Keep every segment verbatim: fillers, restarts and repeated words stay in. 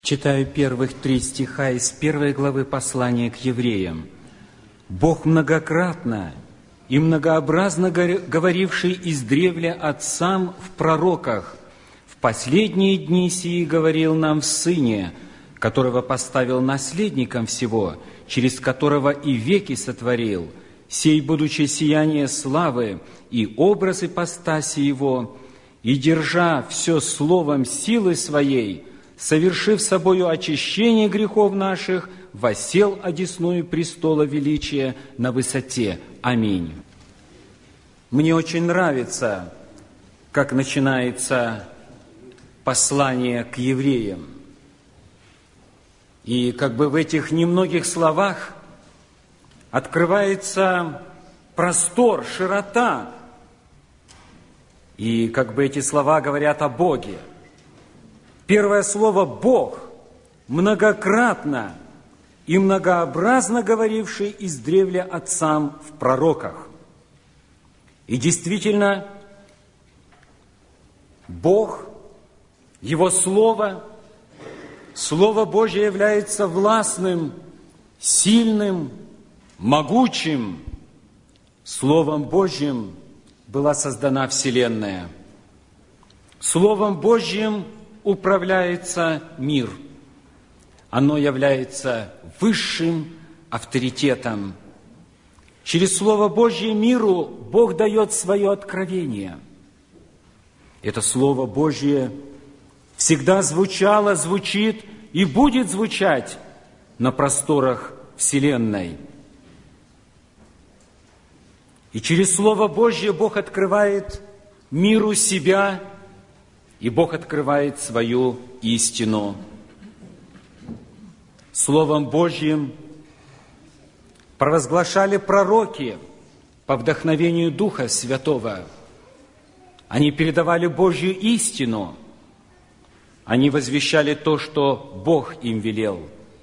Читаю первых три стиха из первой главы послания к евреям. «Бог многократно и многообразно говоривший издревле отцам в пророках, в последние дни сии говорил нам в Сыне, которого поставил наследником всего, через которого и веки сотворил, сей, будучи сияние славы и образ ипостаси Его, и держа все словом силы Своей, совершив собою очищение грехов наших, воссел одесную престола величия на высоте. Аминь». Мне очень нравится, как начинается послание к евреям. И как бы в этих немногих словах открывается простор, широта. И как бы эти слова говорят о Боге. Первое слово «Бог», многократно и многообразно говоривший издревле отцам в пророках. И действительно, Бог, Его Слово, Слово Божье является властным, сильным, могучим. Словом Божьим была создана Вселенная. Словом Божьим управляется мир. Оно является высшим авторитетом. Через Слово Божье миру Бог дает свое откровение. Это Слово Божье всегда звучало, звучит и будет звучать на просторах Вселенной. И через Слово Божье Бог открывает миру себя, и Бог открывает свою истину. Словом Божьим провозглашали пророки по вдохновению Духа Святого. Они передавали Божью истину. Они возвещали то, что Бог им велел.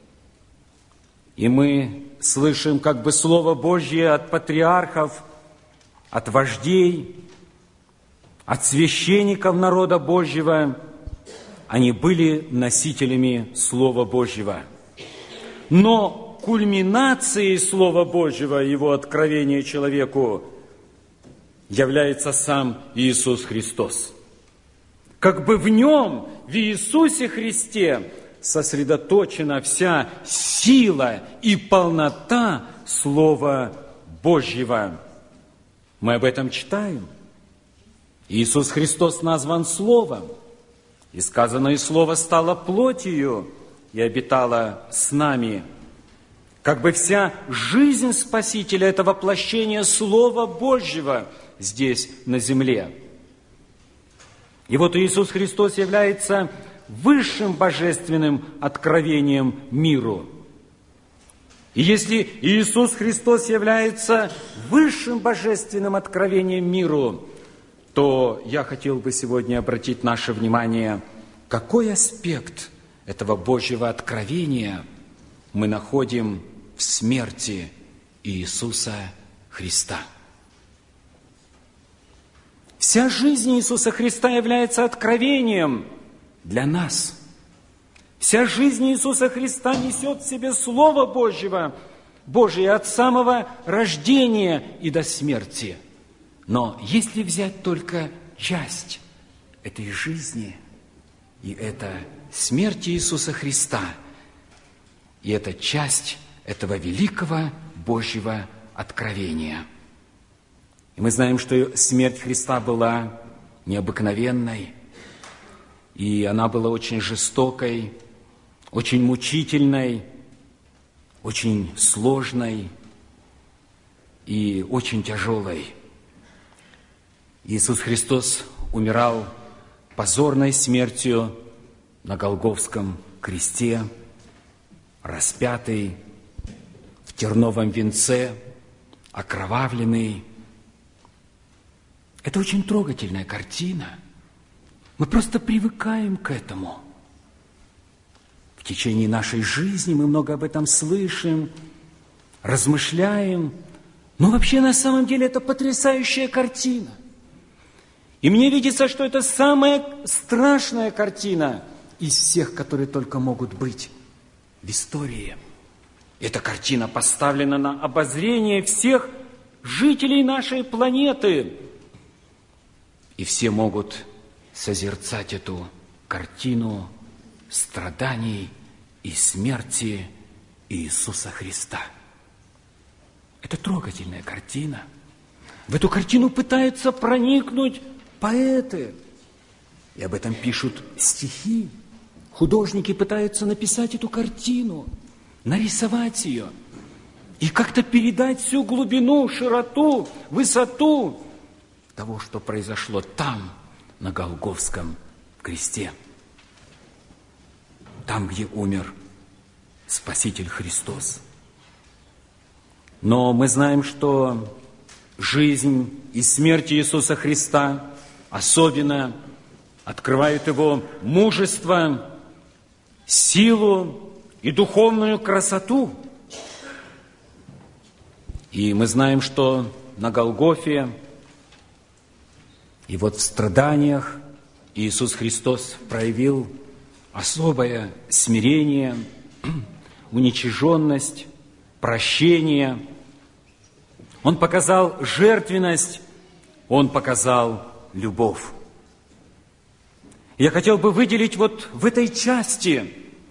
И мы слышим как бы Слово Божье от патриархов, от вождей, от священников народа Божьего. Они были носителями Слова Божьего. Но кульминацией Слова Божьего, Его откровения человеку, является сам Иисус Христос. Как бы в Нем, в Иисусе Христе, сосредоточена вся сила и полнота Слова Божьего. Мы об этом читаем. Иисус Христос назван Словом, и сказано, и Слово стало плотью и обитало с нами. Как бы вся жизнь Спасителя – это воплощение Слова Божьего здесь, на земле. И вот Иисус Христос является высшим божественным откровением миру. И если Иисус Христос является высшим божественным откровением миру, то я хотел бы сегодня обратить наше внимание, какой аспект этого Божьего откровения мы находим в смерти Иисуса Христа. Вся жизнь Иисуса Христа является откровением для нас. Вся жизнь Иисуса Христа несет в себе Слово Божьего, Божие от самого рождения и до смерти. Но если взять только часть этой жизни, и это смерть Иисуса Христа, и это часть этого великого Божьего откровения. И мы знаем, что смерть Христа была необыкновенной, и она была очень жестокой, очень мучительной, очень сложной и очень тяжелой. Иисус Христос умирал позорной смертью на Голгофском кресте, распятый в терновом венце, окровавленный. Это очень трогательная картина. Мы просто привыкаем к этому. В течение нашей жизни мы много об этом слышим, размышляем. Но вообще на самом деле это потрясающая картина. И мне видится, что это самая страшная картина из всех, которые только могут быть в истории. Эта картина поставлена на обозрение всех жителей нашей планеты. И все могут созерцать эту картину страданий и смерти Иисуса Христа. Это трогательная картина. В эту картину пытаются проникнуть поэты. И об этом пишут стихи. Художники пытаются написать эту картину, нарисовать ее и как-то передать всю глубину, широту, высоту того, что произошло там, на Голгофском кресте. Там, где умер Спаситель Христос. Но мы знаем, что жизнь и смерть Иисуса Христа особенно открывают Его мужество, силу и духовную красоту. И мы знаем, что на Голгофе и вот в страданиях Иисус Христос проявил особое смирение, уничиженность, прощение. Он показал жертвенность, Он показал любовь. Я хотел бы выделить вот в этой части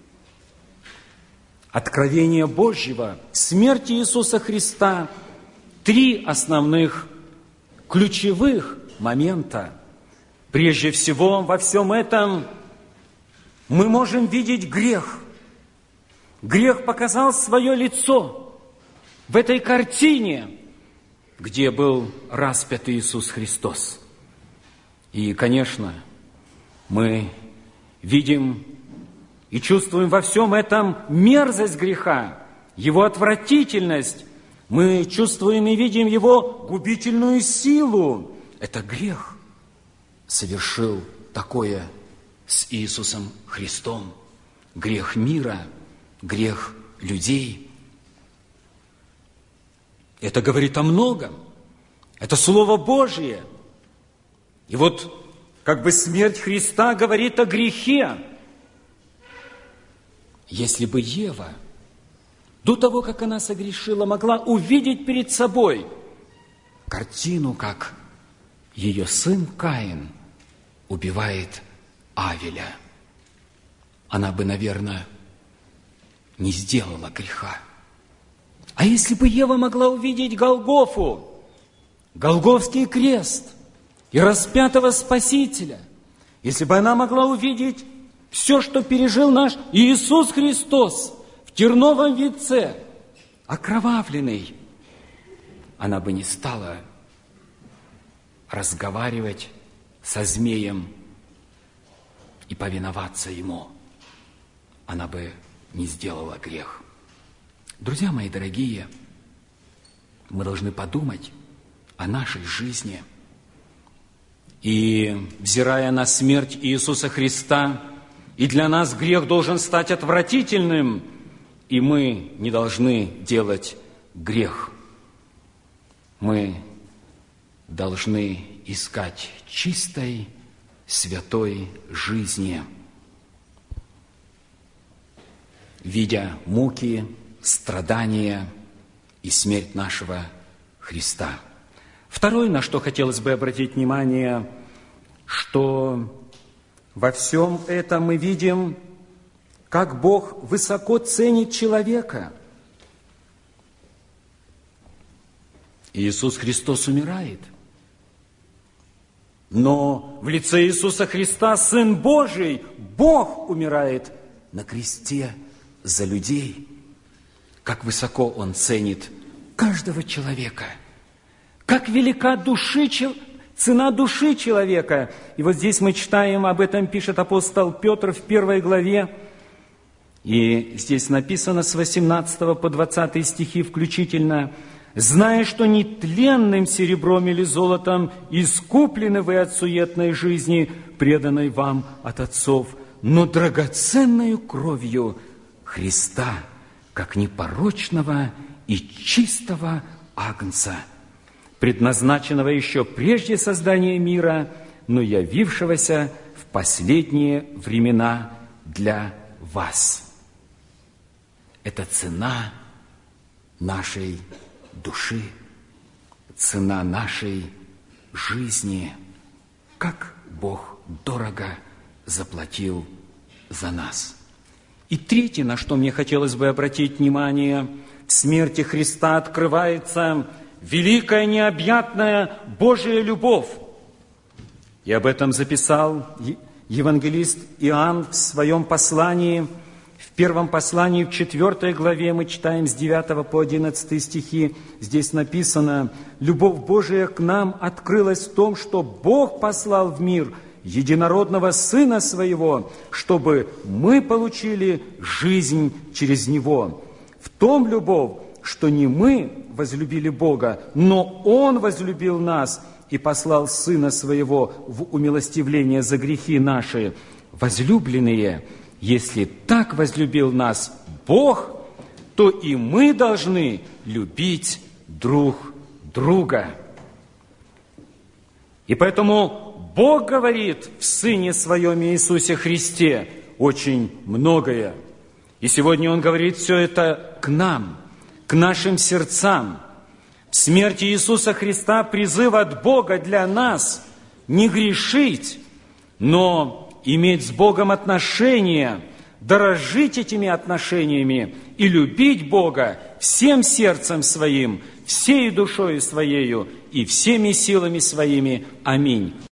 откровения Божьего, смерти Иисуса Христа, три основных ключевых момента. Прежде всего, во всем этом мы можем видеть грех. Грех показал свое лицо в этой картине, где был распят Иисус Христос. И, конечно, мы видим и чувствуем во всем этом мерзость греха, его отвратительность. Мы чувствуем и видим его губительную силу. Это грех совершил такое с Иисусом Христом. Грех мира, грех людей. Это говорит о многом. Это Слово Божие. И вот как бы смерть Христа говорит о грехе. Если бы Ева, до того, как она согрешила, могла увидеть перед собой картину, как ее сын Каин убивает Авеля, она бы, наверное, не сделала греха. А если бы Ева могла увидеть Голгофу, Голгофский крест и распятого Спасителя, если бы она могла увидеть все, что пережил наш Иисус Христос в терновом венце, окровавленный, она бы не стала разговаривать со змеем и повиноваться ему. Она бы не сделала грех. Друзья мои дорогие, мы должны подумать о нашей жизни. И, взирая на смерть Иисуса Христа, и для нас грех должен стать отвратительным, и мы не должны делать грех. Мы должны искать чистой, святой жизни, видя муки, страдания и смерть нашего Христа. Второе, на что хотелось бы обратить внимание, что во всем этом мы видим, как Бог высоко ценит человека. Иисус Христос умирает, но в лице Иисуса Христа, Сын Божий, Бог умирает на кресте за людей. Как высоко Он ценит каждого человека, как велика души, цена души человека. И вот здесь мы читаем, об этом пишет апостол Петр в первой главе, и здесь написано с восемнадцатого по двадцатый стихи включительно: «Зная, что не тленным серебром или золотом искуплены вы от суетной жизни, преданной вам от отцов, но драгоценною кровью Христа, как непорочного и чистого агнца, предназначенного еще прежде создания мира, но явившегося в последние времена для вас. Это цена нашей души, цена нашей жизни, как Бог дорого заплатил за нас. И третье, на что мне хотелось бы обратить внимание, в смерти Христа открывается великая необъятная Божия любовь. И об этом записал евангелист Иоанн в своем послании. В первом послании, в четвёртой главе, мы читаем с девятого по одиннадцатый стихи. Здесь написано: «Любовь Божия к нам открылась в том, что Бог послал в мир единородного Сына Своего, чтобы мы получили жизнь через Него. В том любовь, что не мы возлюбили Бога, но Он возлюбил нас и послал Сына Своего в умилостивление за грехи наши. Возлюбленные, если так возлюбил нас Бог, то и мы должны любить друг друга». И поэтому Бог говорит в Сыне Своем Иисусе Христе очень многое. И сегодня Он говорит все это к нам, к нашим сердцам. В смерти Иисуса Христа призыв от Бога для нас не грешить, но иметь с Богом отношения, дорожить этими отношениями и любить Бога всем сердцем своим, всей душою своею и всеми силами своими. Аминь.